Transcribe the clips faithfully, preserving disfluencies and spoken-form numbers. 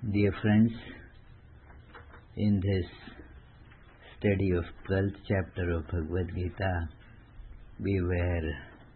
Dear friends, in this study of twelfth chapter of Bhagavad Gita, we were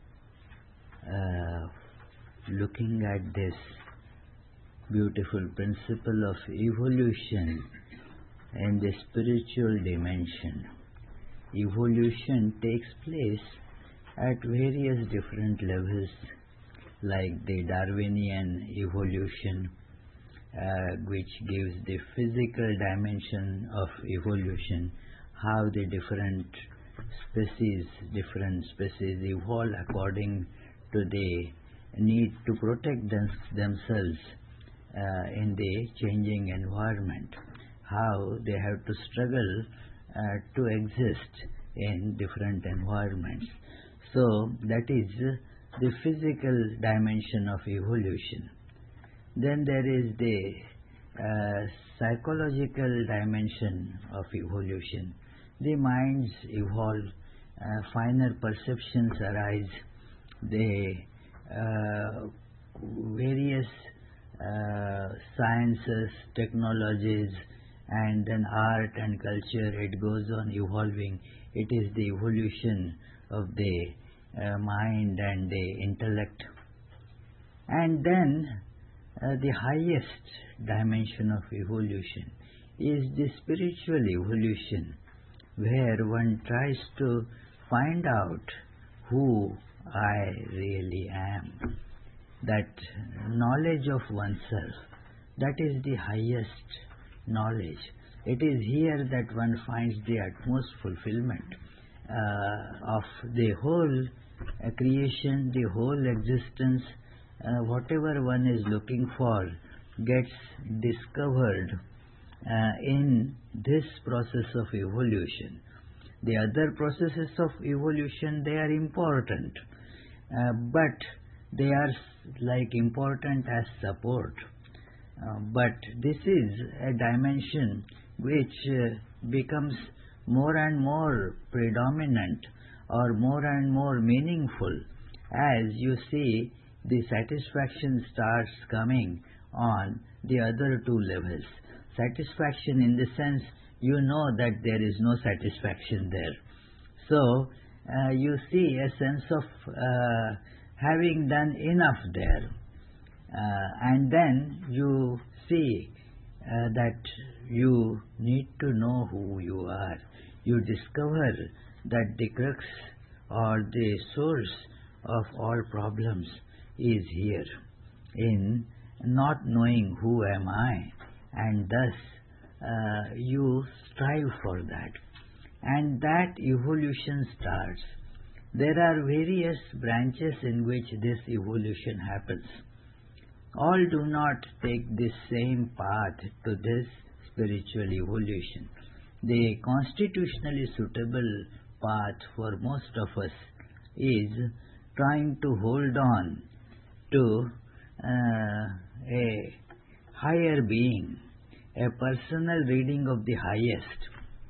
uh, looking at this beautiful principle of evolution in the spiritual dimension. Evolution takes place at various different levels, like the Darwinian evolution, Uh, which gives the physical dimension of evolution, how the different species, different species evolve according to the need to protect them, themselves uh, in the changing environment, how they have to struggle uh, to exist in different environments. So that is the physical dimension of evolution. Then there is the uh, psychological dimension of evolution. The minds evolve, uh, finer perceptions arise, the uh, various uh, sciences, technologies, and then art and culture, it goes on evolving. It is the evolution of the uh, mind and the intellect. And then Uh, the highest dimension of evolution is the spiritual evolution, where one tries to find out who I really am. That knowledge of oneself, that is the highest knowledge. It is here that one finds the utmost fulfillment uh, of the whole uh, creation, the whole existence. Uh, whatever one is looking for gets discovered uh, in this process of evolution. The other processes of evolution, they are important, uh, but they are like important as support. Uh, but this is a dimension which uh, becomes more and more predominant or more and more meaningful as you see the satisfaction starts coming on the other two levels. Satisfaction in the sense you know that there is no satisfaction there. So uh, you see a sense of uh, having done enough there. Uh, and then you see uh, that you need to know who you are. You discover that the crux or the source of all problems is here in not knowing who am I, and thus uh, you strive for that, and that evolution starts. There are various branches in which this evolution happens. All do not take the same path to this spiritual evolution. The constitutionally suitable path for most of us is trying to hold on to uh, a higher being, a personal reading of the highest.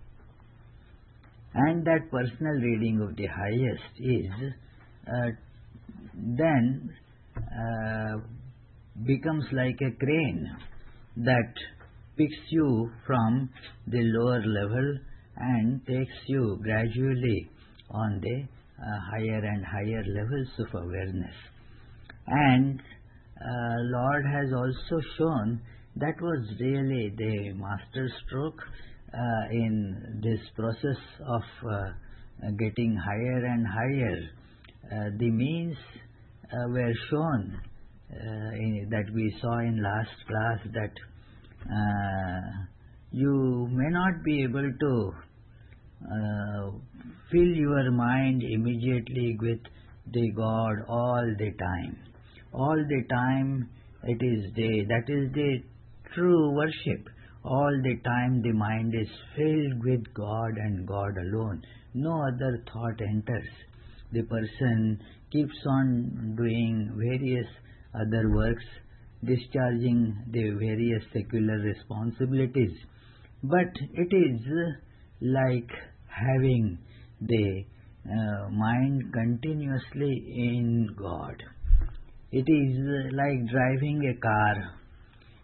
And that personal reading of the highest is uh, then uh, becomes like a crane that picks you from the lower level and takes you gradually on the uh, higher and higher levels of awareness. And uh, Lord has also shown that was really the master stroke uh, in this process of uh, getting higher and higher. Uh, the means uh, were shown uh, in, that we saw in last class, that uh, you may not be able to uh, fill your mind immediately with the God all the time. All the time it is the, that is the true worship. All the time the mind is filled with God and God alone. No other thought enters. The person keeps on doing various other works, discharging the various secular responsibilities. But it is like having the uh, mind continuously in God. It is like driving a car.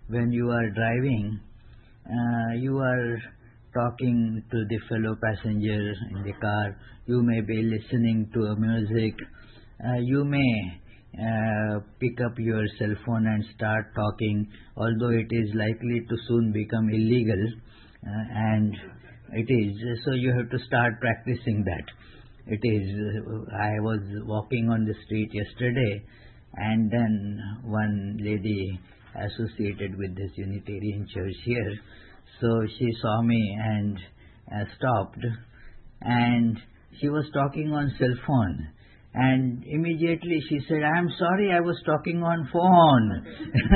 when you are driving, uh, you are talking to the fellow passenger in the car, you may be listening to a music, uh, you may uh, pick up your cell phone and start talking, although it is likely to soon become illegal, uh, and it is, so you have to start practicing that. It is, uh, I was walking on the street yesterday, and then one lady associated with this Unitarian church here, so she saw me and uh, stopped, and she was talking on cell phone, and immediately she said, "I am sorry, I was talking on phone."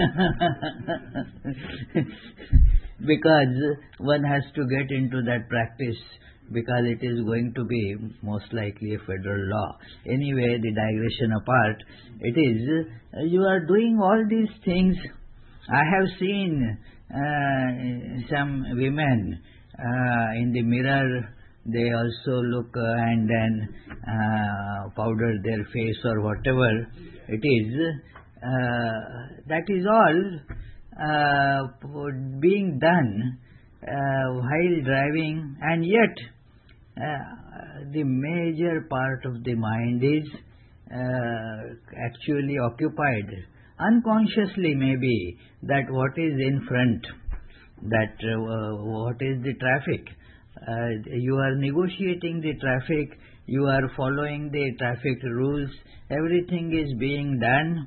Because one has to get into that practice, because it is going to be most likely a federal law. Anyway, the digression apart, it is, uh, you are doing all these things. I have seen uh, some women uh, in the mirror, they also look uh, and then uh, powder their face or whatever it is. Uh, that is all uh, being done uh, while driving, and yet uh, the major part of the mind is uh, actually occupied, unconsciously maybe, that what is in front, that uh, what is the traffic. Uh, you are negotiating the traffic, you are following the traffic rules, everything is being done.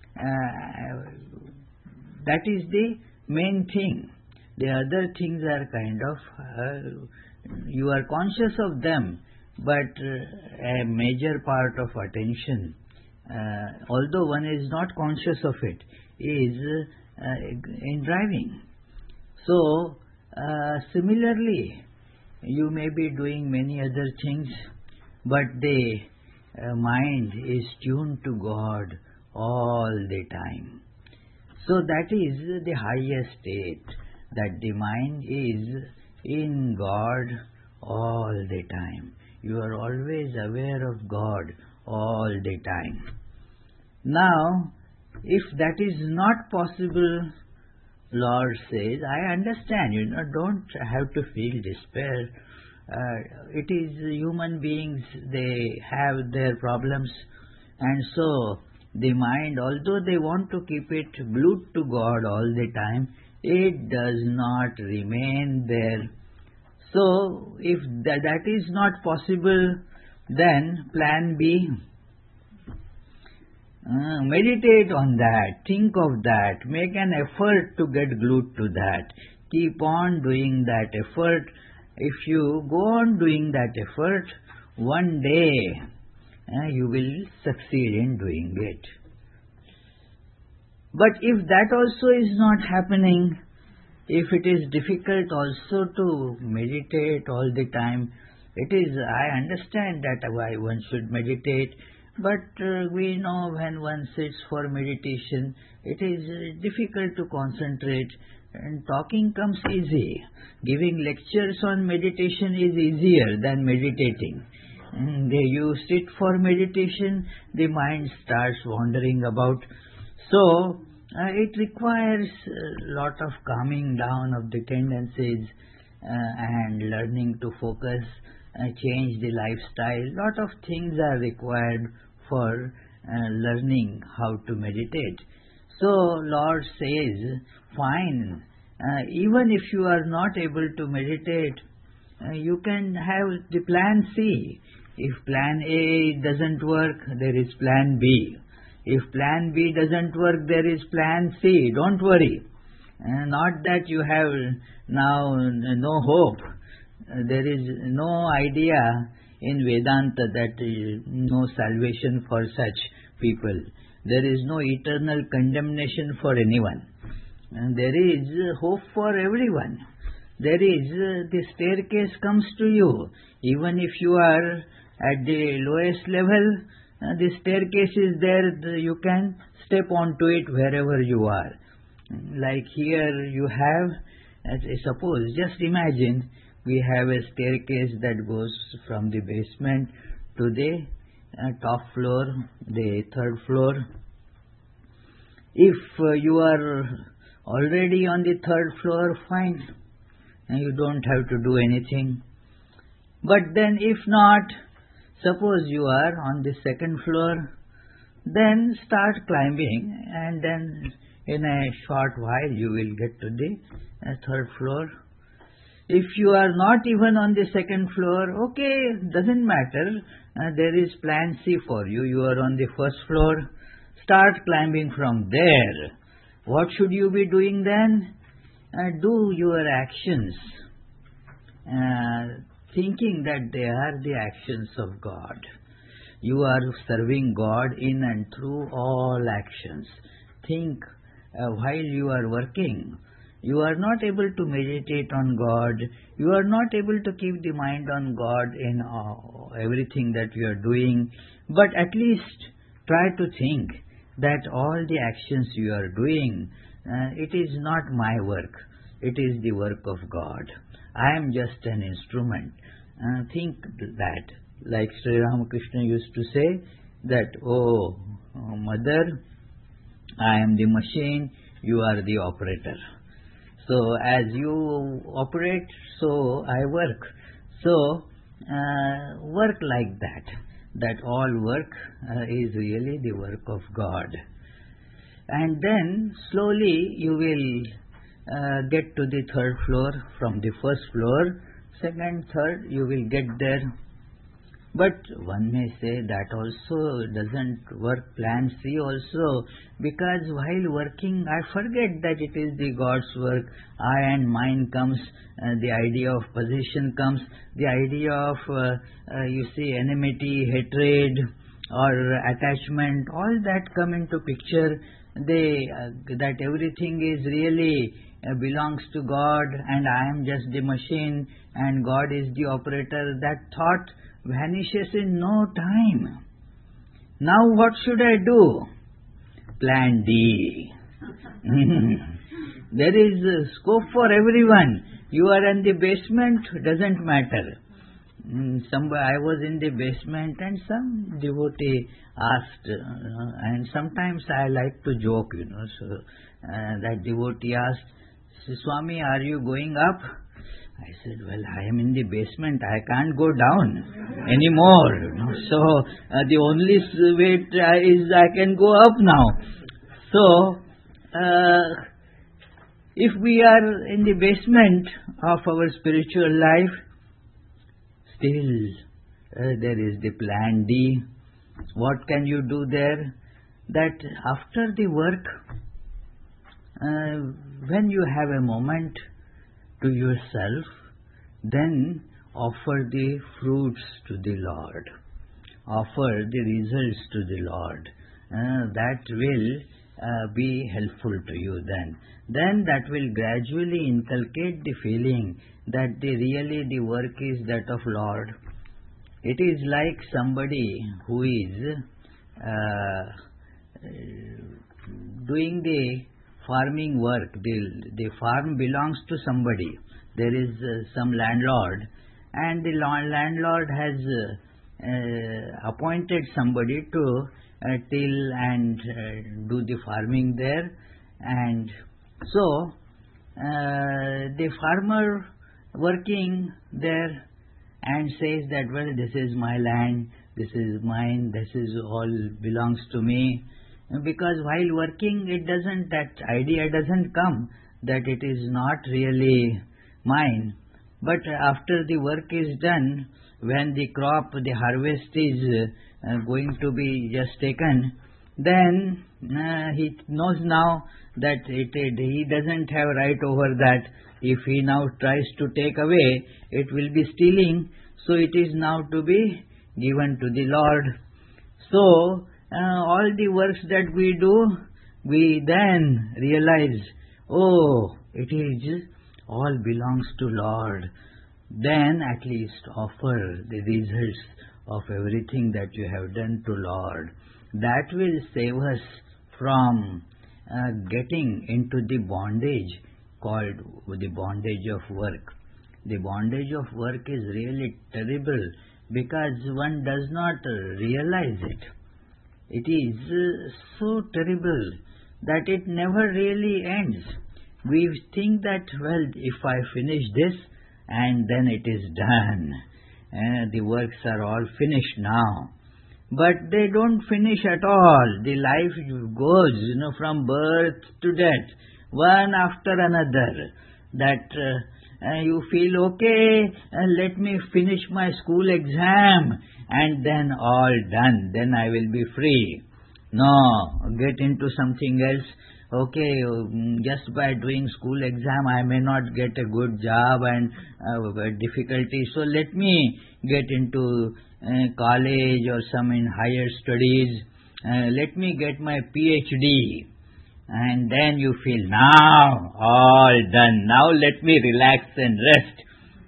Uh, that is the main thing. The other things are kind of, uh, you are conscious of them, but uh, a major part of attention, uh, although one is not conscious of it, is uh, in driving. So, uh, similarly, you may be doing many other things, but the uh, mind is tuned to God all the time. So that is the highest state, that the mind is in God all the time. You are always aware of God all the time. Now, if that is not possible, Lord says, I understand, you know, don't have to feel despair. Uh, it is human beings, they have their problems, and so the mind, although they want to keep it glued to God all the time, it does not remain there. So, if that, that is not possible, then plan B. Uh, meditate on that, think of that, make an effort to get glued to that. Keep on doing that effort. If you go on doing that effort, one day uh, you will succeed in doing it. But if that also is not happening, if it is difficult also to meditate all the time, it is, I understand that why one should meditate, but uh, we know when one sits for meditation, it is uh, difficult to concentrate, and talking comes easy. Giving lectures on meditation is easier than meditating. And you sit for meditation, the mind starts wandering about. So, uh, it requires a lot of calming down of the tendencies uh, and learning to focus, uh, change the lifestyle. Lot of things are required for uh, learning how to meditate. So, Lord says, fine, uh, even if you are not able to meditate, uh, you can have the plan C. If plan A doesn't work, there is plan B. If plan B doesn't work, there is plan C. Don't worry. Uh, not that you have now no hope. Uh, there is no idea in Vedanta that uh, no salvation for such people. There is no eternal condemnation for anyone. And there is uh, hope for everyone. There is, uh, the staircase comes to you. Even if you are at the lowest level, uh, the staircase is there, the, you can step onto it wherever you are. Like here you have, as I suppose, just imagine, we have a staircase that goes from the basement to the uh, top floor, the third floor. If uh, you are already on the third floor, fine. And you don't have to do anything. But then if not, suppose you are on the second floor, then start climbing, and then in a short while you will get to the uh, third floor. If you are not even on the second floor, okay, doesn't matter. Uh, there is plan C for you. You are on the first floor. Start climbing from there. What should you be doing then? Uh, do your actions, uh, thinking that they are the actions of God. You are serving God in and through all actions. Think uh, while you are working. You are not able to meditate on God. You are not able to keep the mind on God in uh, everything that you are doing. But at least try to think that all the actions you are doing, uh, it is not my work. It is the work of God. I am just an instrument. Uh, think that. Like Sri Ramakrishna used to say that, oh, oh, mother, I am the machine, you are the operator. So as you operate, so I work. So uh, work like that, that all work uh, is really the work of God. And then slowly you will uh, get to the third floor from the first floor, second, third, you will get there. But one may say that also doesn't work, plan C also, because while working I forget that it is the God's work. I and mine comes, uh, the idea of possession comes, the idea of, uh, uh, you see, enmity, hatred or attachment, all that come into picture. They, uh, that everything is really uh, belongs to God and I am just the machine and God is the operator. That thought vanishes in no time. Now what should I do? Plan D. There is uh, scope for everyone. You are in the basement, doesn't matter. Mm, somebody, I was in the basement and some devotee asked, uh, and sometimes I like to joke, you know, so uh, that devotee asked, Swami, are you going up? I said, well, I am in the basement. I can't go down anymore. You know. So uh, the only way is I can go up now. So uh, if we are in the basement of our spiritual life, still uh, there is the plan D. What can you do there? That after the work, uh, when you have a moment to yourself, then offer the fruits to the Lord. Offer the results to the Lord. Uh, that will uh, be helpful to you then. Then that will gradually inculcate the feeling that the really the work is that of Lord. It is like somebody who is uh, doing the farming work. The, the farm belongs to somebody. There is uh, some landlord, and the landlord has uh, uh, appointed somebody to uh, till and uh, do the farming there. And so uh, the farmer working there and says that, well, this is my land, this is mine, this is all belongs to me. Because while working, it doesn't, that idea doesn't come that it is not really mine. But after the work is done, when the crop, the harvest is uh, going to be just taken, then uh, he knows now that it, it, he doesn't have right over that. If he now tries to take away, it will be stealing. So it is now to be given to the Lord. So uh, all the works that we do, we then realize, oh, it is all belongs to Lord. Then at least offer the results of everything that you have done to Lord. That will save us from uh, getting into the bondage called the bondage of work. The bondage of work is really terrible because one does not realize it. It is uh, so terrible that it never really ends. We think that, well, if I finish this and then it is done, uh, the works are all finished now. But they don't finish at all. The life goes, you know, from birth to death, one after another. That uh, uh, you feel, okay, uh, let me finish my school exam and then all done. Then I will be free. No, get into something else. Okay, um, just by doing school exam, I may not get a good job and uh, difficulty. So let me get into uh, college or some in higher studies. Uh, let me get my PhD. And then you feel, now, all done. Now let me relax and rest.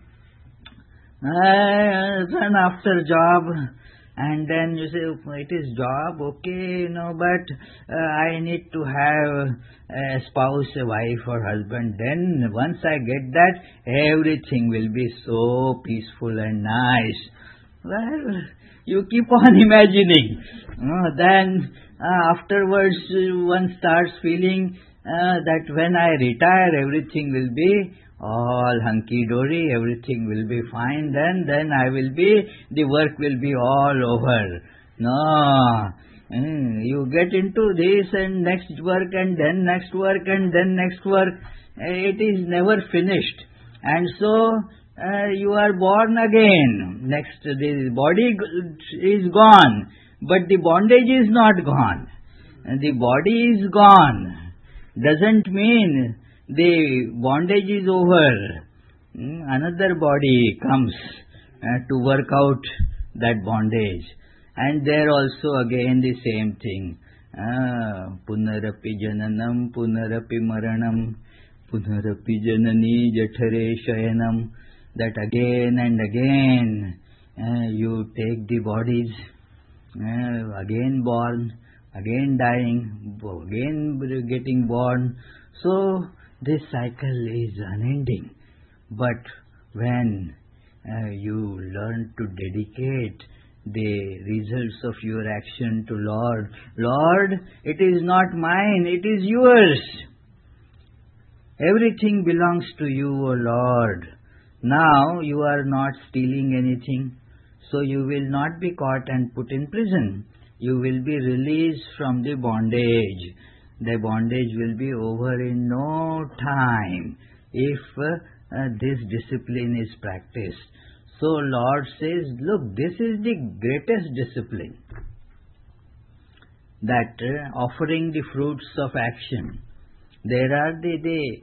Uh, then after job, and then you say, it is job, okay, you know, but uh, I need to have a spouse, a wife or husband. Then once I get that, everything will be so peaceful and nice. Well, you keep on imagining. Uh, then uh, afterwards one starts feeling uh, that when I retire, everything will be all hunky-dory, everything will be fine, then then I will be, the work will be all over. No, mm, you get into this and next work and then next work and then next work. It is never finished. And so uh, you are born again. Next, the body is gone, but the bondage is not gone. The body is gone. Doesn't mean the bondage is over. Another body comes uh, to work out that bondage. And there also again the same thing. Punarapi jananam, punarapi maranam, punarapi janani jathare shayanam. That again and again uh, you take the bodies, uh, again born, again dying, again getting born. So this cycle is unending. But when uh, you learn to dedicate the results of your action to Lord, Lord, it is not mine, it is yours. Everything belongs to you, O Lord. Now you are not stealing anything, so you will not be caught and put in prison. You will be released from the bondage. The bondage will be over in no time if uh, uh, this discipline is practiced. So Lord says, look, this is the greatest discipline, that uh, offering the fruits of action. There are the, the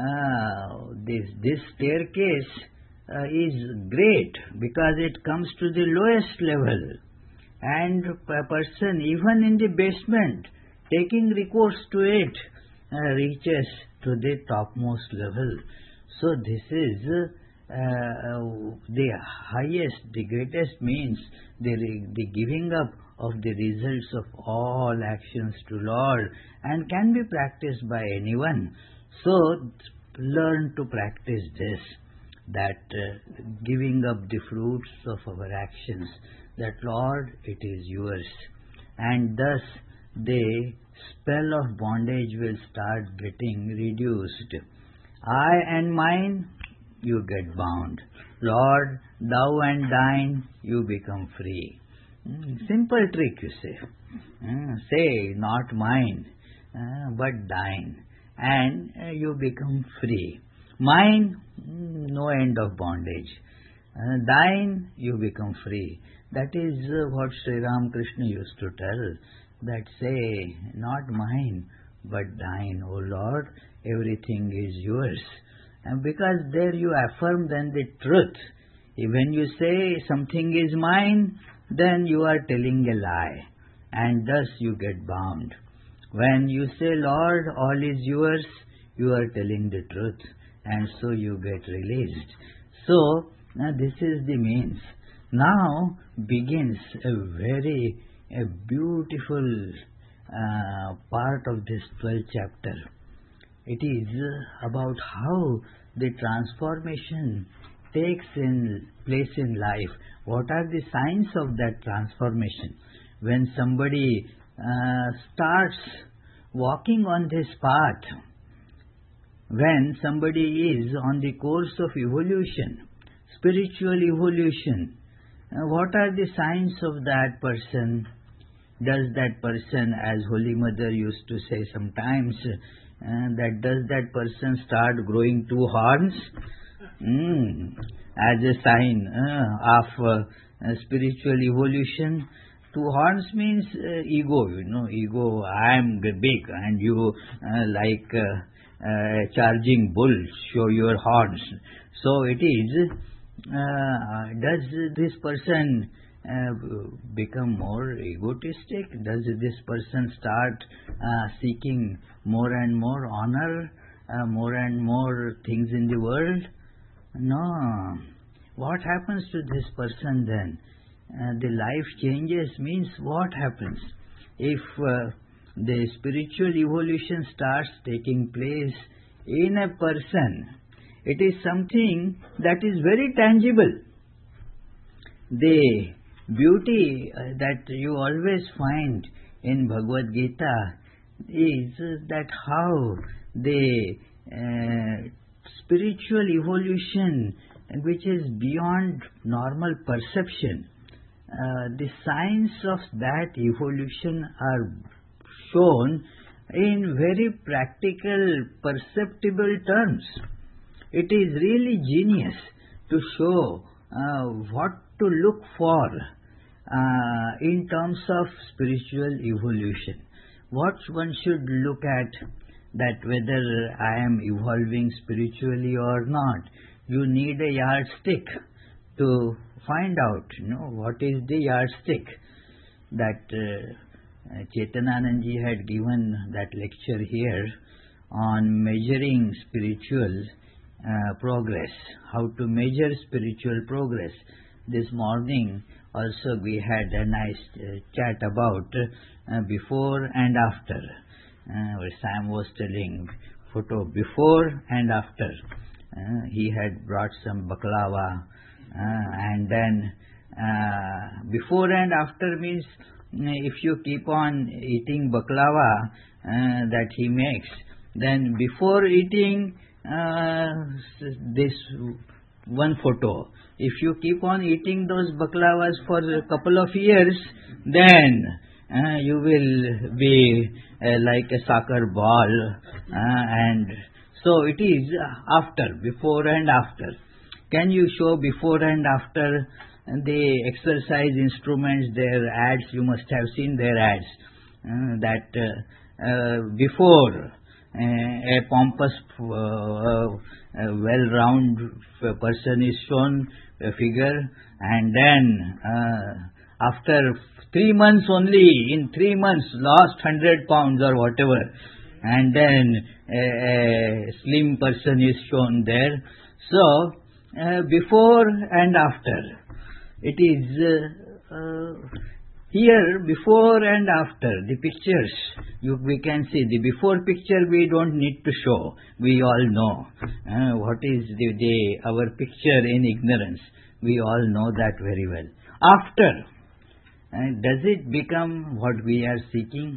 uh, this, this staircase uh, is great because it comes to the lowest level, and a person even in the basement taking recourse to it uh, reaches to the topmost level. So this is uh, uh, the highest, the greatest means, the, the giving up of the results of all actions to Lord, and can be practiced by anyone. So learn to practice this, that uh, giving up the fruits of our actions, that Lord, it is yours. And thus the spell of bondage will start getting reduced. I and mine, you get bound. Lord, thou and thine, you become free. Mm, simple trick, you say. Mm, say, not mine, uh, but thine. And uh, you become free. Mine, mm, no end of bondage. Uh, thine, you become free. That is uh, what Sri Ramakrishna used to tell. That say, not mine, but thine, O Lord, everything is yours. And because there you affirm then the truth. When you say something is mine, then you are telling a lie, and thus you get bound. When you say, Lord, all is yours, you are telling the truth, and so you get released. So, now this is the means. Now begins a very a beautiful uh, part of this twelfth chapter. It is about how the transformation takes in place in life. What are the signs of that transformation? When somebody uh, starts walking on this path, when somebody is on the course of evolution, spiritual evolution, uh, what are the signs of that person? Does that person, as Holy Mother used to say sometimes, uh, that does that person start growing two horns? Mm, as a sign uh, of uh, uh, spiritual evolution. Two horns means uh, ego, you know, ego, I am big and you uh, like uh, uh, charging bull, show your horns. So it is, uh, does this person uh, become more egotistic? Does this person start uh, seeking more and more honor, uh, more and more things in the world? No. What happens to this person then? Uh, the life changes means what happens? If uh, the spiritual evolution starts taking place in a person, it is something that is very tangible. The beauty uh, that you always find in Bhagavad Gita is uh, that how the uh, spiritual evolution, which is beyond normal perception, uh, the signs of that evolution are shown in very practical, perceptible terms. It is really genius to show uh, what to look for uh, in terms of spiritual evolution. What one should look at, that whether I am evolving spiritually or not. You need a yardstick to find out, you know, what is the yardstick. That uh, Chetananandji had given that lecture here on measuring spiritual uh, progress, how to measure spiritual progress. This morning also we had a nice uh, chat about uh, before and after. Uh, where Sam was telling photo before and after. Uh, he had brought some baklava, uh, and then uh, before and after means uh, if you keep on eating baklava uh, that he makes, then before eating uh, this one photo, if you keep on eating those baklavas for a couple of years, then uh, you will be uh, like a soccer ball, uh, and so it is after, before and after. Can you show before and after the exercise instruments, their ads? You must have seen their ads. Uh, that uh, uh, before uh, a pompous, uh, uh, well-round person is shown, a figure, and then uh, after three months only, in three months lost one hundred pounds or whatever, and then a, a slim person is shown there. So, uh, before and after. It is uh, uh, here before and after, the pictures, you, we can see the before picture we don't need to show. We all know uh, what is the, the our picture in ignorance. We all know that very well. After, uh, does it become what we are seeking?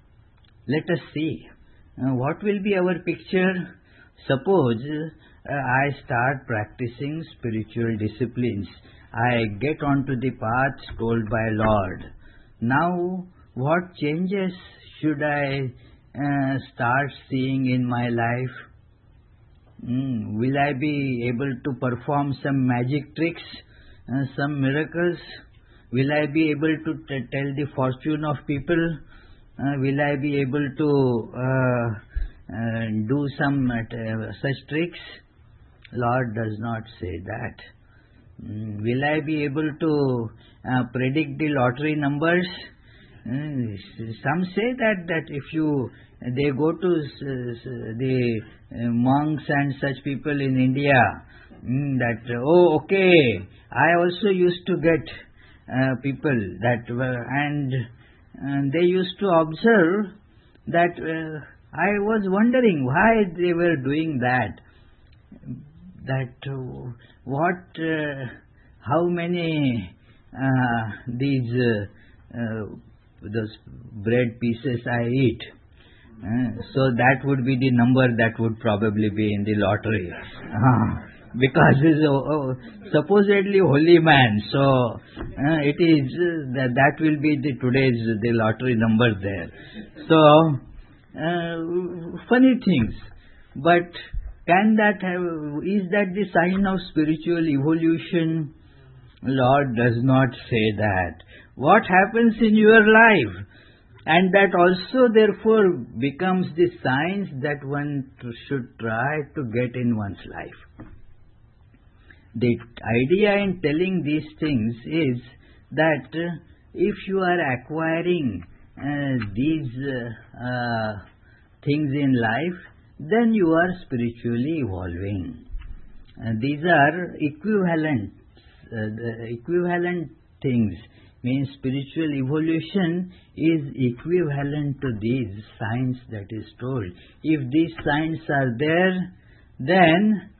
Let us see. Uh, what will be our picture? Suppose uh, I start practicing spiritual disciplines. I get onto the path told by Lord. Now, what changes should I uh, start seeing in my life? Mm, will I be able to perform some magic tricks, uh, some miracles? Will I be able to t- tell the fortune of people? Uh, will I be able to uh, uh, do some uh, such tricks? Lord does not say that. Mm, will I be able to uh, predict the lottery numbers? Mm, some say that that if you they go to uh, the uh, monks and such people in India, mm, that oh okay, I also used to get uh, people that were, and uh, they used to observe that uh, I was wondering why they were doing that. That uh, what, uh, how many uh, these uh, uh, those bread pieces I eat, Uh, so that would be the number that would probably be in the lottery. Uh, because he's a, a supposedly holy man, so uh, it is uh, that that will be the today's the lottery number there. So uh, funny things, but can that have, is that the sign of spiritual evolution? Lord does not say that. What happens in your life? And that also therefore becomes the signs that one should try to get in one's life. The idea in telling these things is that uh, if you are acquiring uh, these uh, uh, things in life, then you are spiritually evolving. Uh, these are equivalent, uh, the equivalent things. Means spiritual evolution is equivalent to these signs that is told. If these signs are there, then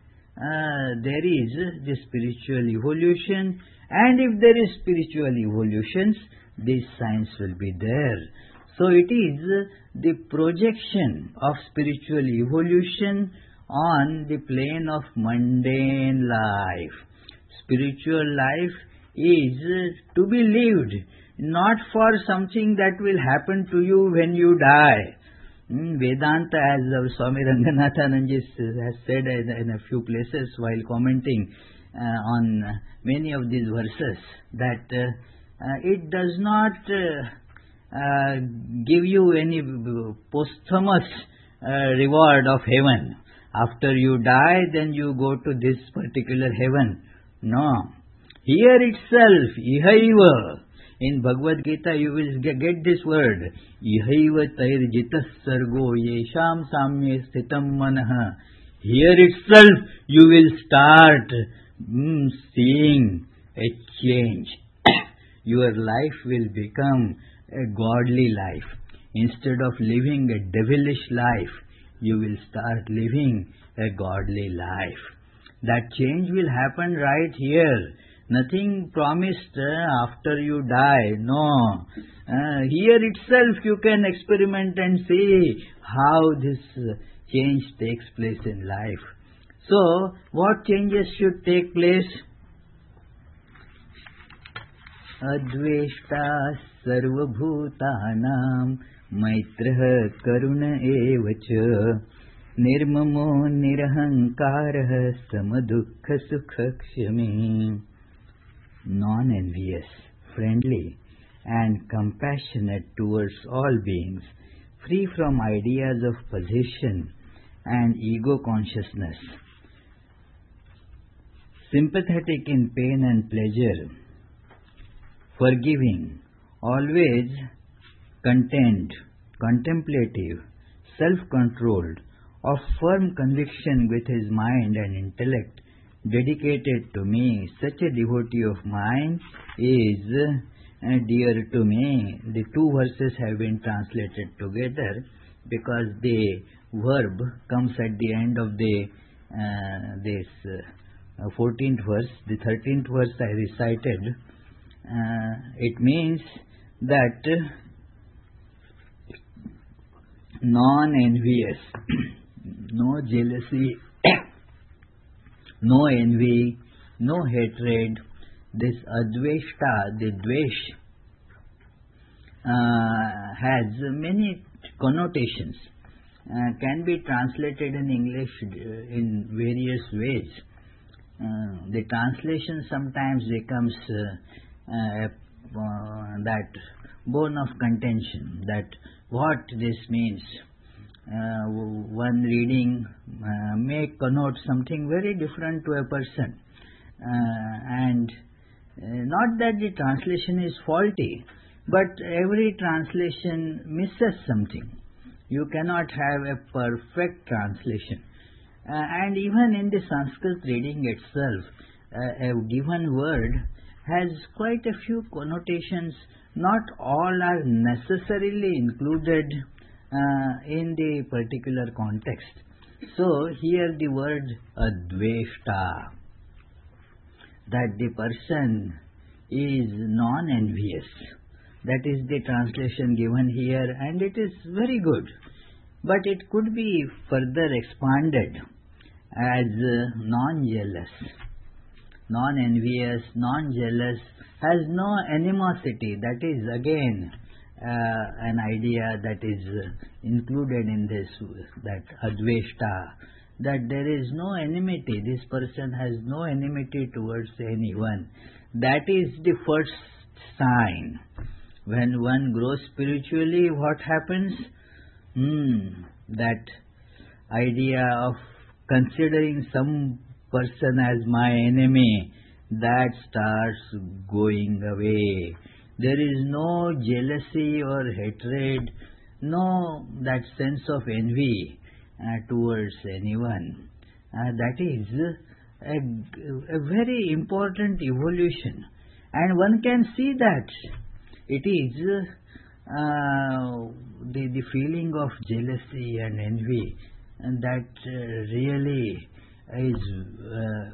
uh, there is the spiritual evolution, and if there is spiritual evolutions, these signs will be there. So it is the projection of spiritual evolution on the plane of mundane life. Spiritual life is to be lived, not for something that will happen to you when you die. Hmm, Vedanta, as Swami Ranganathananji has said in, in a few places while commenting uh, on many of these verses, that uh, uh, it does not uh, uh, give you any posthumous uh, reward of heaven. After you die, then you go to this particular heaven. No. Here itself, ihaiva, in Bhagavad Gita you will get this word, ihaiva tair jitas sargo yesham samye sthitam manaha. Here itself you will start mm, seeing a change. Your life will become a godly life. Instead of living a devilish life, you will start living a godly life. That change will happen right here. Nothing promised uh, after you die. No. Uh, here itself you can experiment and see how this uh, change takes place in life. So, what changes should take place? Adveshta sarvabhutanam maitrah karuna evacha nirmamo nirahankarah samadukha sukhakshami. Non-envious, friendly, and compassionate towards all beings, free from ideas of position and ego consciousness, sympathetic in pain and pleasure, forgiving, always content, contemplative, self-controlled, of firm conviction with his mind and intellect, dedicated to me. Such a devotee of mine is uh, dear to me. The two verses have been translated together because the verb comes at the end of the uh, this uh, fourteenth verse. The thirteenth verse I recited. Uh, it means that uh, non-envious, no jealousy, no envy, no hatred. This adveshta, the dvesh, uh, has many connotations, uh, can be translated in English in various ways. Uh, the translation sometimes becomes uh, uh, uh, that bone of contention, that what this means. Uh, one reading uh, may connote something very different to a person, uh, and uh, not that the translation is faulty, but every translation misses something. You cannot have a perfect translation, uh, and even in the Sanskrit reading itself, uh, a given word has quite a few connotations. Not all are necessarily included Uh, in the particular context. So here the word adveshta, that the person is non-envious, that is the translation given here, and it is very good. but it could be further expanded as uh, non-jealous. Non-envious, non-jealous, has no animosity. That is again uh, an idea that is uh, included in this, that adveshta, that there is no enmity. This person has no enmity towards anyone. That is the first sign. When one grows spiritually, what happens? Hmm, that idea of considering some person as my enemy, that starts going away. There is no jealousy or hatred, no that sense of envy uh, towards anyone. Uh, that is a, a very important evolution, and one can see that it is uh, the, the feeling of jealousy and envy, and that uh, really is uh,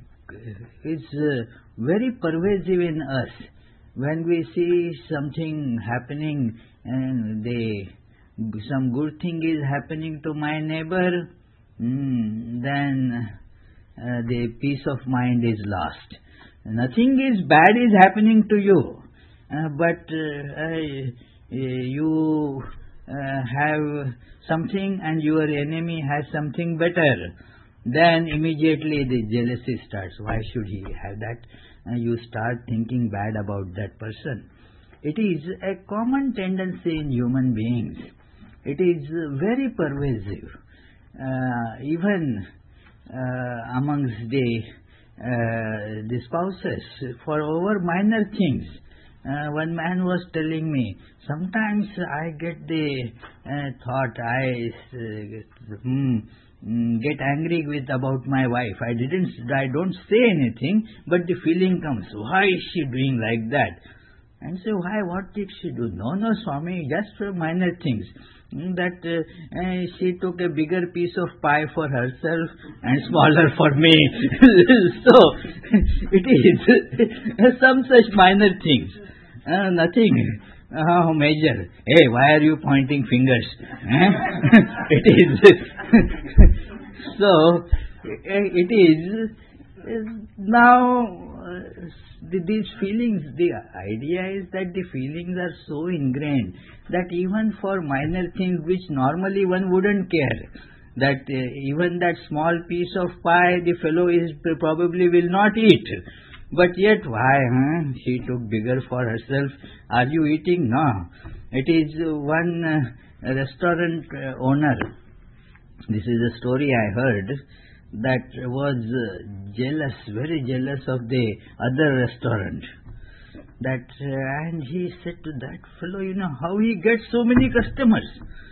is uh, very pervasive in us. When we see something happening and they, some good thing is happening to my neighbor, mm, then uh, the peace of mind is lost. Nothing is bad is happening to you, uh, but uh, uh, you uh, have something and your enemy has something better. Then immediately the jealousy starts. Why should he have that? Uh, you start thinking bad about that person. It is a common tendency in human beings. It is very pervasive. Uh, even uh, amongst the, uh, the spouses, for over minor things. Uh, one man was telling me, sometimes I get the uh, thought, I uh, hmm, get angry with about my wife. I didn't, I don't say anything, but the feeling comes, why is she doing like that? And say, why, what did she do? No, no, Swami, just for minor things. That uh, uh, she took a bigger piece of pie for herself and smaller for me. So, it is some such minor things. Uh, nothing uh, major. Hey, why are you pointing fingers? Eh? It is. So, it is now uh, these feelings, the idea is that the feelings are so ingrained that even for minor things which normally one wouldn't care, that uh, even that small piece of pie the fellow is probably will not eat. But yet, why? Huh? She took bigger for herself. Are you eating? No. It is one uh, restaurant uh, owner. This is a story I heard, that was uh, jealous, very jealous of the other restaurant. That uh, and he said to that fellow, you know, how he gets so many customers.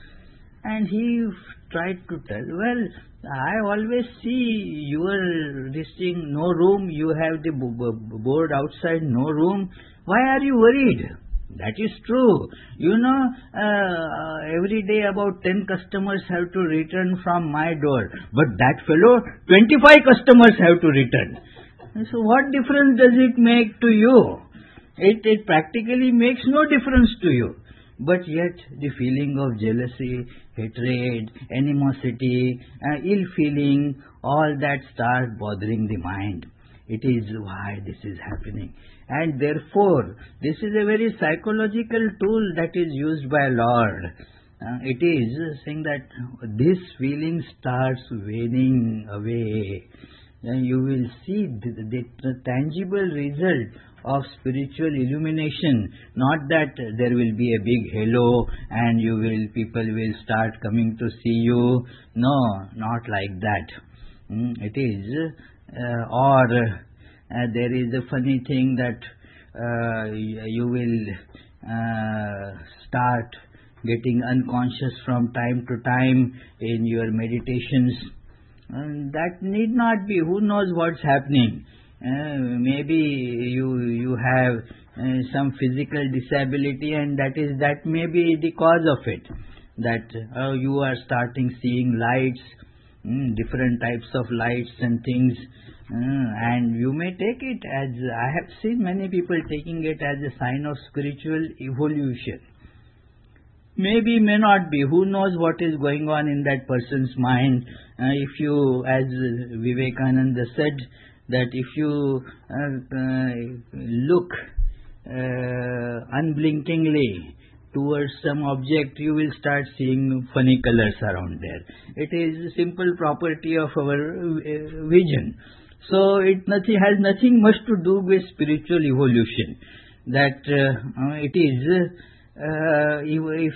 And he tried to tell, well, I always see your this thing, no room, you have the board outside, no room. Why are you worried? That is true. You know, uh, every day about ten customers have to return from my door. But that fellow, twenty-five customers have to return. So what difference does it make to you? It, it practically makes no difference to you. But yet the feeling of jealousy, hatred, animosity, uh, ill feeling, all that starts bothering the mind. It is why this is happening. And therefore, this is a very psychological tool that is used by Lord. Uh, it is saying that this feeling starts waning away. Then you will see the, the, the tangible result of spiritual illumination. Not that there will be a big halo and you will people will start coming to see you. No, not like that. Mm, it is, uh, or uh, there is a funny thing that uh, you will uh, start getting unconscious from time to time in your meditations. And that need not be. Who knows what's happening? Uh, maybe you you have uh, some physical disability, and that is that may be the cause of it. That uh, you are starting seeing lights, mm, different types of lights and things, uh, and you may take it as, I have seen many people taking it as a sign of spiritual evolution. Maybe, may not be. Who knows what is going on in that person's mind? Uh, if you, as Vivekananda said, that if you uh, uh, look uh, unblinkingly towards some object, you will start seeing funny colors around there. It is a simple property of our uh, vision. So it nothing, has nothing much to do with spiritual evolution. That uh, it is, uh, if, if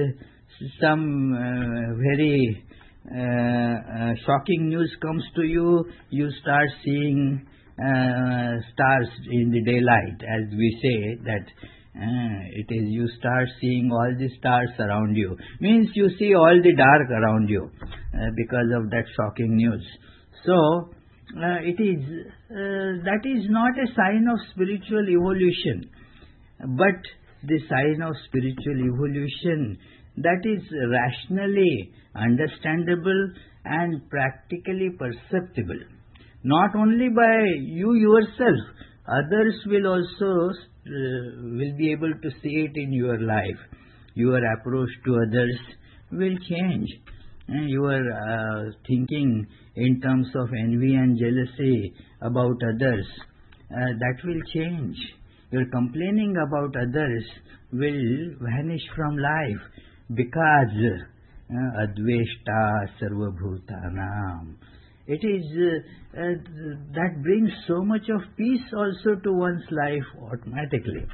some uh, very uh, uh, shocking news comes to you, you start seeing uh, stars in the daylight, as we say that. Uh, it is, you start seeing all the stars around you. Means you see all the dark around you uh, because of that shocking news. So uh, it is uh, that is not a sign of spiritual evolution, but the sign of spiritual evolution that is rationally understandable and practically perceptible. Not only by you yourself, others will also uh, will be able to see it in your life. Your approach to others will change. And your uh, thinking in terms of envy and jealousy about others, uh, that will change. Your complaining about others will vanish from life, because uh, Adveshta Sarvabhutanam. It is uh, uh, that brings so much of peace also to one's life automatically.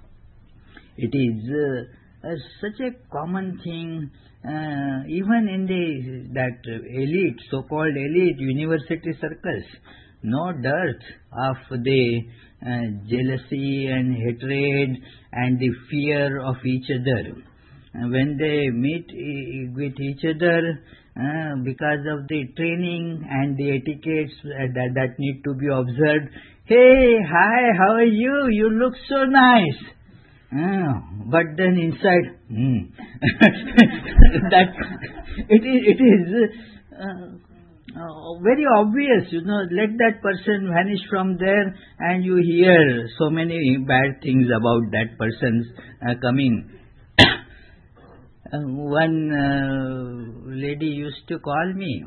It is uh, uh, such a common thing, uh, even in the that elite, so-called elite university circles. No dearth of the uh, jealousy and hatred and the fear of each other. Uh, when they meet e- with each other, Uh, because of the training and the etiquettes uh, that, that need to be observed. Hey, hi, how are you? You look so nice. Uh, but then inside, hmm. that it is, it is uh, uh, very obvious, you know, let that person vanish from there and you hear so many bad things about that person's uh, coming. Uh, one uh, lady used to call me,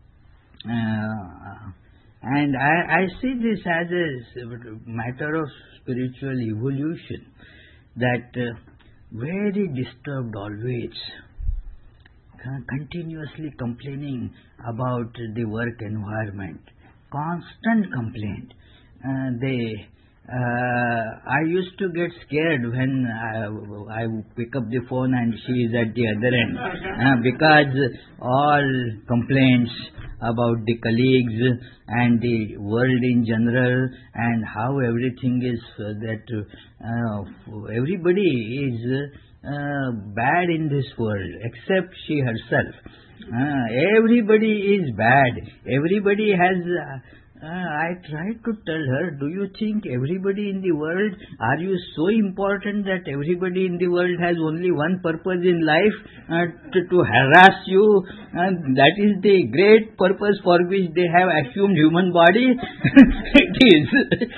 uh, and I, I see this as a matter of spiritual evolution, that uh, very disturbed always, uh, continuously complaining about the work environment, constant complaint. Uh, they Uh, I used to get scared when I, I pick up the phone and she is at the other end, uh, because all complaints about the colleagues and the world in general and how everything is uh, that uh, everybody is uh, bad in this world except she herself. Uh, everybody is bad. Everybody has... Uh, Uh, I tried to tell her, do you think everybody in the world, are you so important that everybody in the world has only one purpose in life, uh, to, to harass you, and that is the great purpose for which they have assumed human body? It is.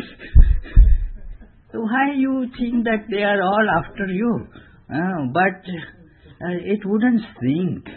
So why you think that they are all after you? Uh, but uh, it wouldn't sink.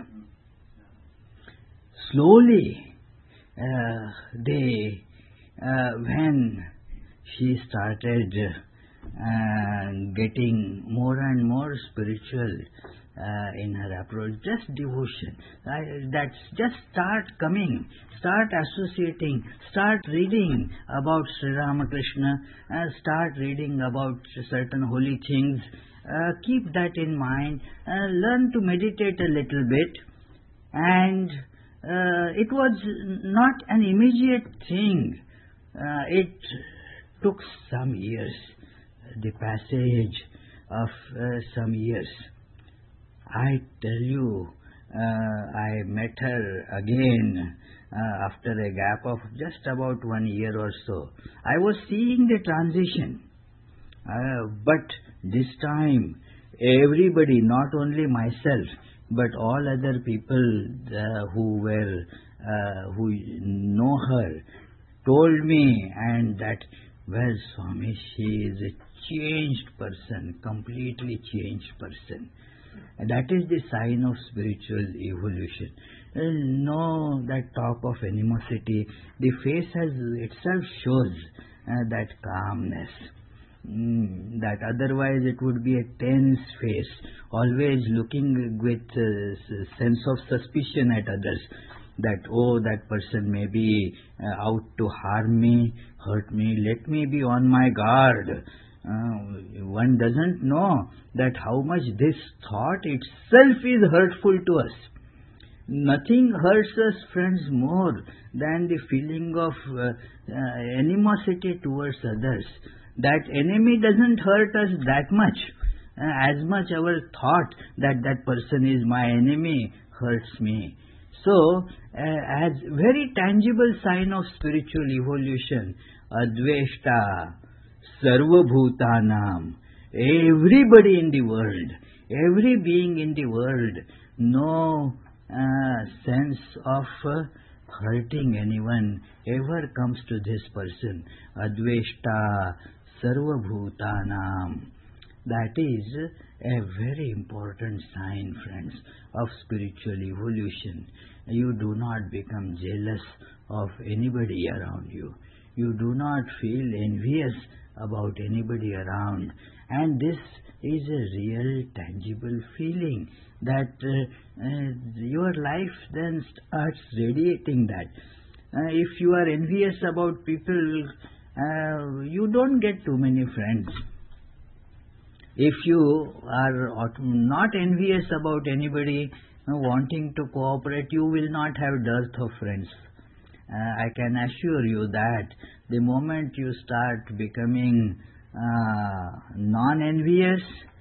Slowly, Uh, they, uh, when she started uh, getting more and more spiritual uh, in her approach, just devotion, uh, that's just start coming, start associating, start reading about Sri Ramakrishna, uh, start reading about certain holy things, uh, keep that in mind, uh, learn to meditate a little bit, and Uh, it was not an immediate thing. Uh, it took some years, the passage of uh, some years. I tell you, uh, I met her again uh, after a gap of just about one year or so. I was seeing the transition, uh, but this time everybody, not only myself, but all other people uh, who were uh, who know her told me, and that, well, Swami, she is a changed person, completely changed person. That is the sign of spiritual evolution. Uh, no, that talk of animosity. The face has itself shows uh, that calmness. Mm, that otherwise it would be a tense face, always looking with uh, sense of suspicion at others. That, oh, that person may be uh, out to harm me, hurt me, let me be on my guard. Uh, one doesn't know that how much this thought itself is hurtful to us. Nothing hurts us, friends, more than the feeling of uh, uh, animosity towards others. That enemy doesn't hurt us that much, uh, as much our thought that that person is my enemy hurts me. So, uh, as very tangible sign of spiritual evolution, Adveshta, Sarva Bhutanam, everybody in the world, every being in the world, no uh, sense of uh, hurting anyone ever comes to this person. Adveshta, Sarva Bhutanam. That is a very important sign, friends, of spiritual evolution. You do not become jealous of anybody around you. You do not feel envious about anybody around. And this is a real, tangible feeling that uh, uh, your life then starts radiating that. Uh, if you are envious about people, uh, you don't get too many friends. If you are not envious about anybody uh, wanting to cooperate, you will not have dearth of friends. Uh, I can assure you that the moment you start becoming uh, non-envious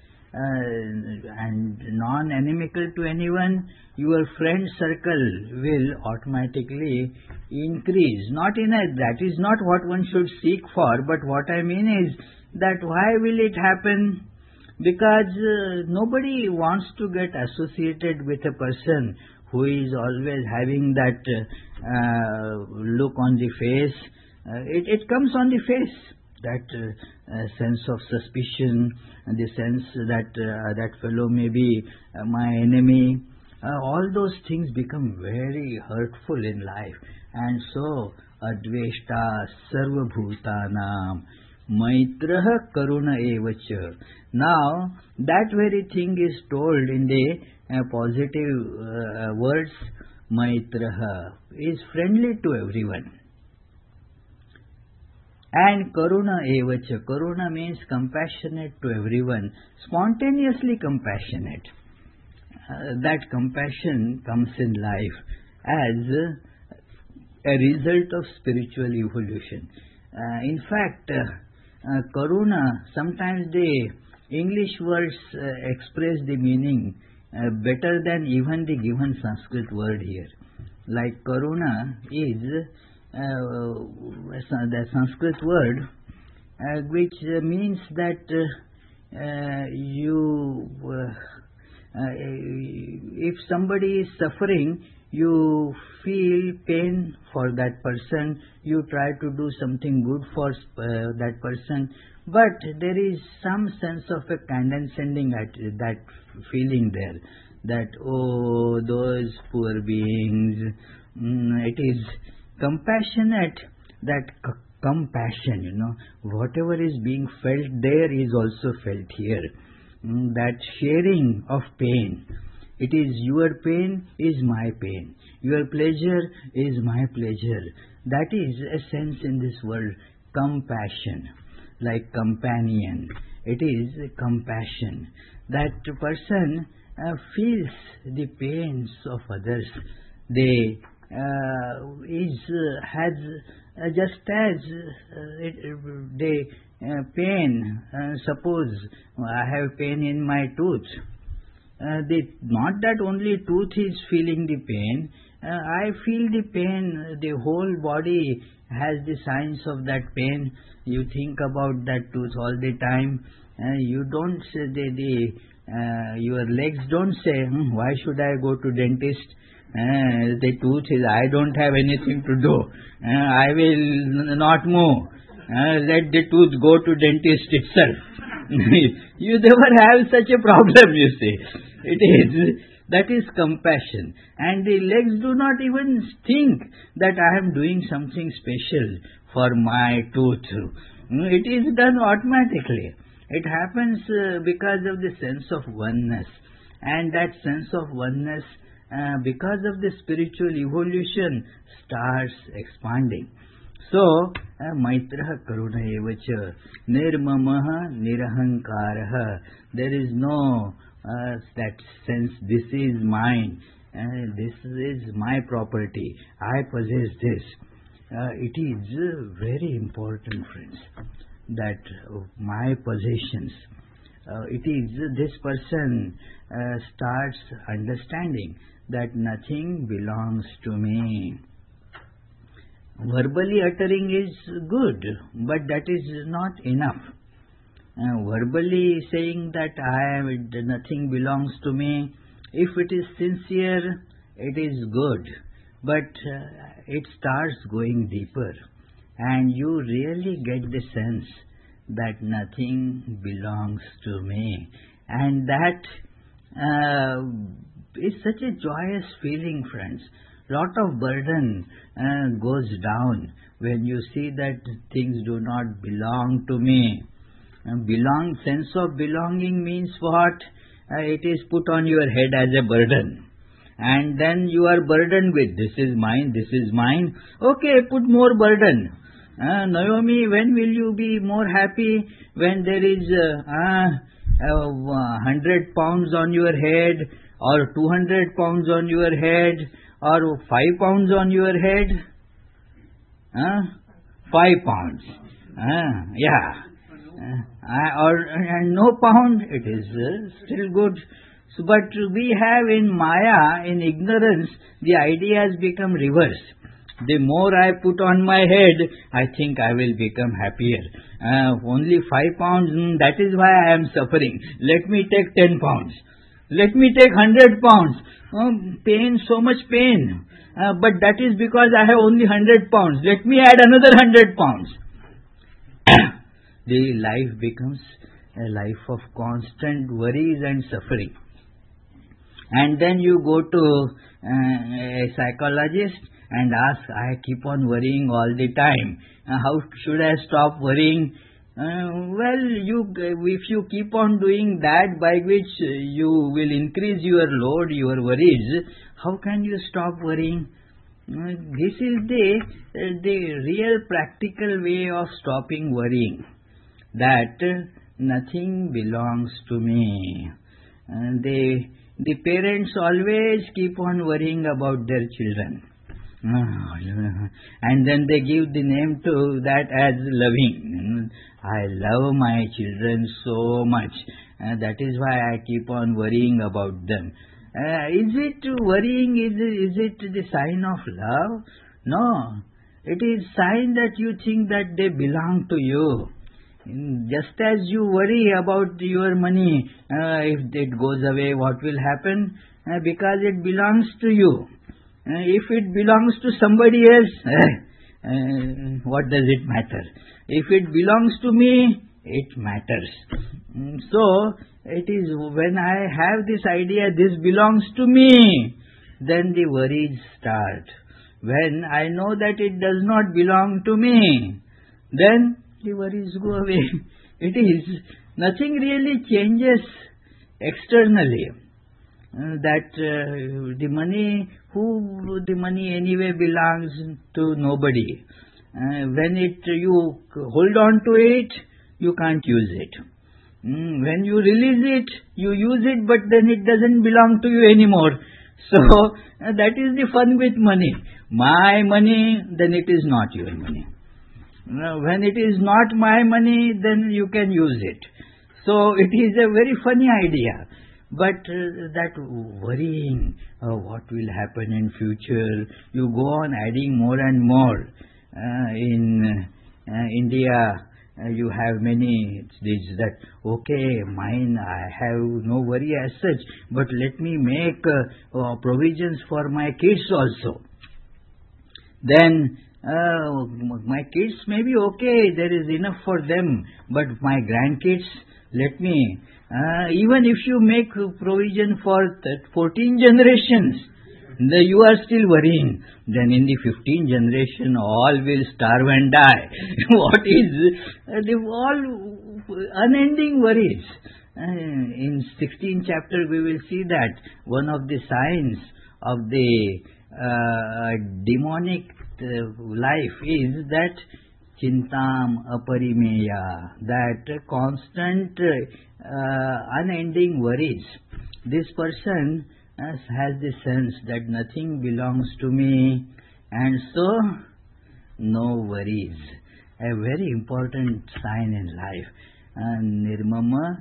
uh, and non-inimical to anyone, your friend circle will automatically increase. Not in a, that is not what one should seek for, but what I mean is that why will it happen? Because uh, nobody wants to get associated with a person who is always having that uh, look on the face. Uh, it, it comes on the face, that uh, uh, sense of suspicion, and the sense that uh, that fellow may be uh, my enemy. Uh, all those things become very hurtful in life. And so, Adveshta Sarva Bhutanam Maitraha Karuna Evacha. Now, that very thing is told in the uh, positive uh, words. Maitraha is friendly to everyone. And Karuna Evacha. Karuna means compassionate to everyone, spontaneously compassionate. Uh, that compassion comes in life as uh, a result of spiritual evolution. Uh, in fact, uh, uh, Karuna, sometimes the English words uh, express the meaning uh, better than even the given Sanskrit word here. Like Karuna is uh, the Sanskrit word uh, which uh, means that uh, uh, you, uh, uh, if somebody is suffering, you feel pain for that person, you try to do something good for uh, that person, but there is some sense of a condescending at that feeling there, that, oh, those poor beings. Mm, it is compassionate, that c- compassion, you know, whatever is being felt there is also felt here. Mm, that sharing of pain. It is your pain is my pain. Your pleasure is my pleasure. That is a sense in this world, compassion, like companion. It is compassion. That person uh, feels the pains of others. They uh, is uh, has uh, just as uh, it, they uh, pain. Uh, suppose I have pain in my tooth. Uh, the, not that only tooth is feeling the pain, uh, I feel the pain, the whole body has the signs of that pain. You think about that tooth all the time. Uh, you don't say, the, the, uh, your legs don't say, hmm, why should I go to dentist? Uh, the tooth is, I don't have anything to do. Uh, I will not move. Uh, let the tooth go to dentist itself. You never have such a problem, you see. It is, that is compassion. And the legs do not even think that I am doing something special for my tooth. It is done automatically. It happens uh, because of the sense of oneness. And that sense of oneness, uh, because of the spiritual evolution, starts expanding. So, Maitraha Karuna Evacha, Nirmamaha Nirahankaraha. There is no uh, that sense, this is mine, uh, this is my property, I possess this. Uh, it is uh, very important, friends, that uh, my possessions. Uh, it is uh, this person uh, starts understanding that nothing belongs to me. Verbally uttering is good, but that is not enough. Uh, verbally saying that I am, nothing belongs to me, if it is sincere, it is good, but uh, it starts going deeper, and you really get the sense that nothing belongs to me, and that uh, is such a joyous feeling, friends. Lot of burden uh, goes down when you see that things do not belong to me. Uh, belong sense of belonging means what? Uh, it is put on your head as a burden, and then you are burdened with this is mine, this is mine. Okay, put more burden. Uh, Naomi, when will you be more happy? When there is uh, uh, uh, one hundred pounds on your head, or two hundred pounds on your head, or five pounds on your head? Uh, five pounds. Uh, yeah. Uh, or and no pound, it is uh, still good. So, but we have in Maya, in ignorance, the idea has become reverse. The more I put on my head, I think I will become happier. Uh, only five pounds, mm, that is why I am suffering. Let me take ten pounds. Let me take hundred pounds. Um, pain, so much pain. Uh, but that is because I have only hundred pounds. Let me add another hundred pounds. The life becomes a life of constant worries and suffering. And then you go to uh, a psychologist and ask, I keep on worrying all the time. Uh, how should I stop worrying? Uh, well, you if you keep on doing that by which you will increase your load, your worries, how can you stop worrying? Uh, this is the, uh, the real practical way of stopping worrying. That uh, nothing belongs to me. Uh, they, the parents always keep on worrying about their children. Uh, and then they give the name to that as loving. I love my children so much. Uh, that is why I keep on worrying about them. Uh, is it worrying? Is it, is it the sign of love? No. It is sign that you think that they belong to you. Just as you worry about your money, uh, if it goes away, what will happen? Uh, because it belongs to you. Uh, if it belongs to somebody else, uh, uh, what does it matter? If it belongs to me, it matters. Mm, so, it is when I have this idea, this belongs to me, then the worries start. When I know that it does not belong to me, then the worries go away. It is, nothing really changes externally. Uh, that uh, the money, who the money anyway belongs to nobody. Uh, when it you hold on to it, you can't use it. Mm, when you release it, you use it, but then it doesn't belong to you anymore. So, uh, that is the fun with money. My money, then it is not your money. Now, when it is not my money, then you can use it. So, it is a very funny idea. But uh, that worrying, uh, what will happen in future, you go on adding more and more. Uh, in uh, India, uh, you have many these that, okay, mine, I have no worry as such, but let me make uh, uh, provisions for my kids also. Then, Uh, my kids may be okay, there is enough for them, but my grandkids, let me, uh, even if you make provision for fourteen generations, the, you are still worrying. Then in the fifteenth generation, all will starve and die. What is, uh, the all unending worries. Uh, in sixteenth chapter, we will see that one of the signs of the uh, demonic uh, life is that chintam aparimeya, that constant, uh, unending worries. This person uh, has the sense that nothing belongs to me, and so no worries. A very important sign in life. Uh, nirmama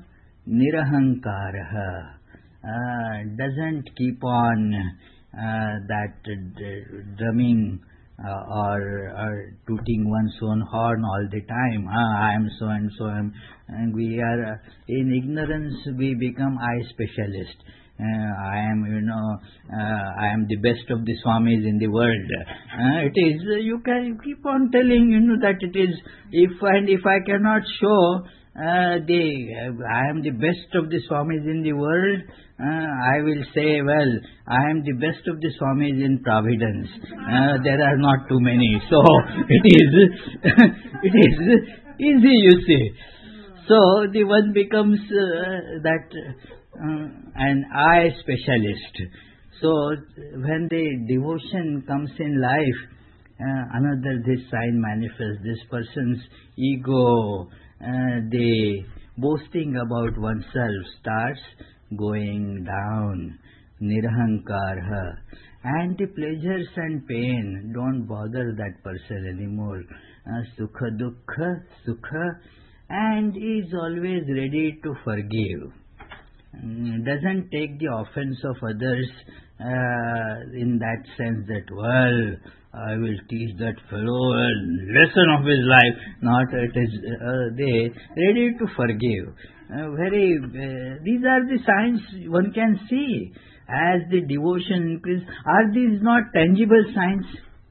nirahankaraha, uh, doesn't keep on uh, that uh, drumming uh, or, or tooting one's own horn all the time. Ah, I am so and so, am, and we are uh, in ignorance. We become eye specialist. Uh, I am, you know, uh, I am the best of the Swamis in the world. Uh, it is, uh, you can keep on telling, you know, that it is, if and if I cannot show uh, the, uh, I am the best of the Swamis in the world, uh, I will say, well, I am the best of the Swamis in Providence. Uh, there are not too many. So, it is, it is easy, you see. So, the one becomes uh, that, Uh, an eye specialist. So when the devotion comes in life, uh, another this sign manifests. This person's ego, uh, the boasting about oneself starts going down. Nirahankarha. And the pleasures and pain don't bother that person anymore. Uh, sukha dukkha, sukha, and is always ready to forgive. Doesn't take the offense of others uh, in that sense that, well, I will teach that fellow a lesson of his life. Not it is uh, they ready to forgive. Uh, very uh, these are the signs one can see as the devotion increases. Are these not tangible signs?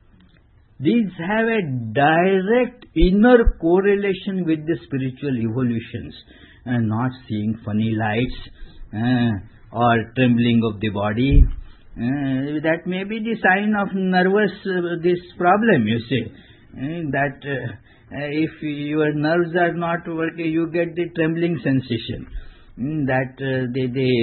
These have a direct inner correlation with the spiritual evolutions, and uh, not seeing funny lights. Uh, or trembling of the body, uh, that may be the sign of nervous uh, this problem, you see. Uh, that uh, uh, if your nerves are not working, you get the trembling sensation. Mm, that uh, the the,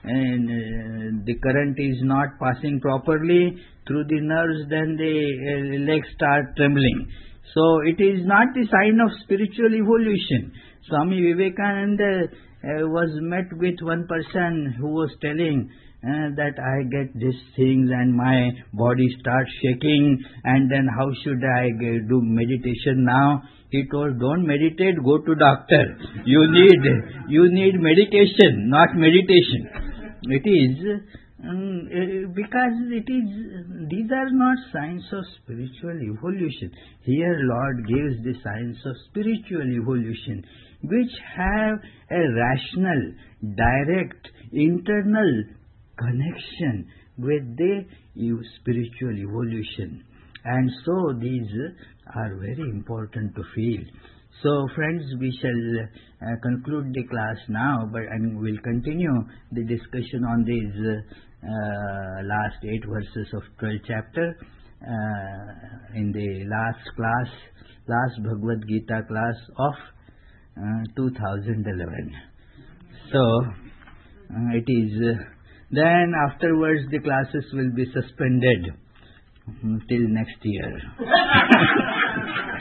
uh, the current is not passing properly through the nerves, then the uh, legs start trembling. So it is not the sign of spiritual evolution. Swami Vivekananda Uh, was met with one person who was telling uh, that I get these things and my body starts shaking, and then how should I do meditation now? He told, don't meditate, go to doctor. You need you need medication, not meditation. It is um, because it is these are not signs of spiritual evolution. Here Lord gives the signs of spiritual evolution, which have a rational, direct, internal connection with the spiritual evolution. And so these are very important to feel. So friends, we shall uh, conclude the class now, but I mean, we'll continue the discussion on these uh, last eight verses of twelfth chapter uh, in the last class, last Bhagavad Gita class of Uh, two thousand eleven. So uh, it is uh, then afterwards the classes will be suspended till next year.